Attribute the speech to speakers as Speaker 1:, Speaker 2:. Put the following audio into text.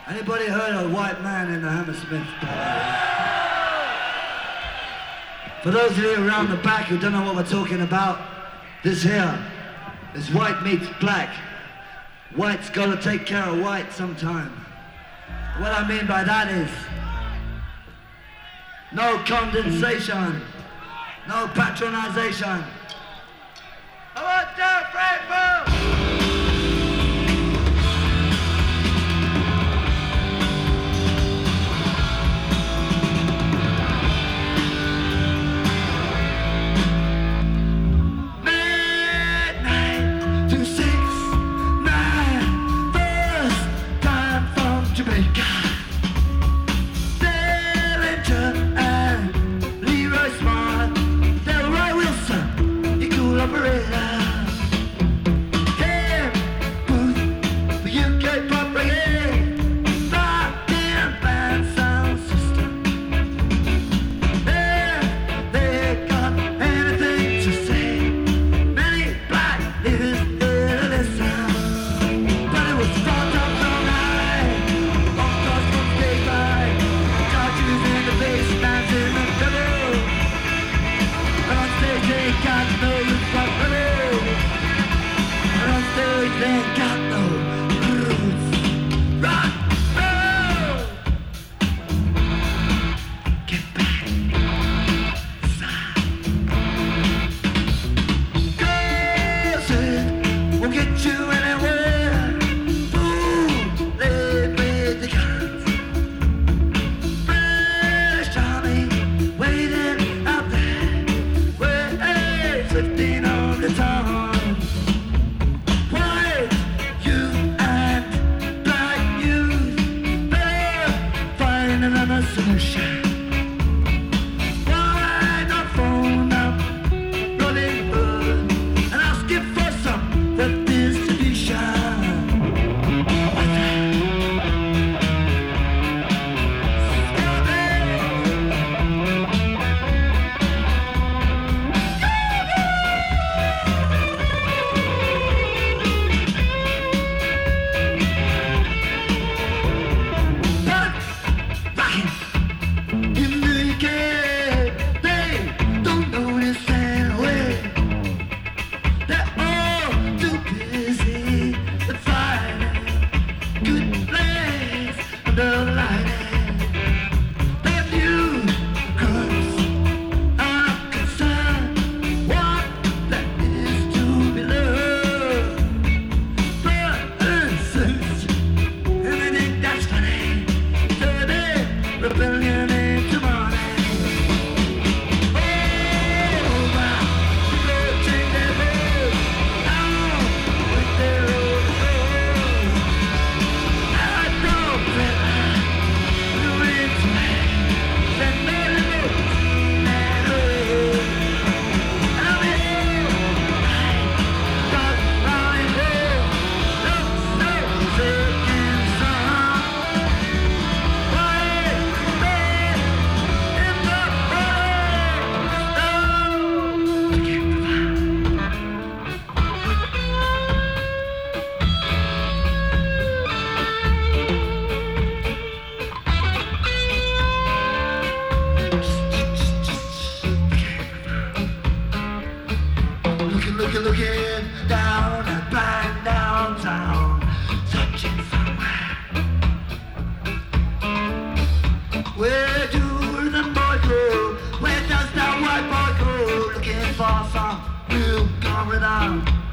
Speaker 1: Anybody heard of White Man in the Hammersmith? For those of you around the back who don't know what we're talking about, this here is white meets black. White's gotta take care of white sometime. What I mean by that is no condensation, no patronization. I want to free food! Looking down and back downtown, searching somewhere. Where do the boy go? Where does that white boy go? Looking for some real going on.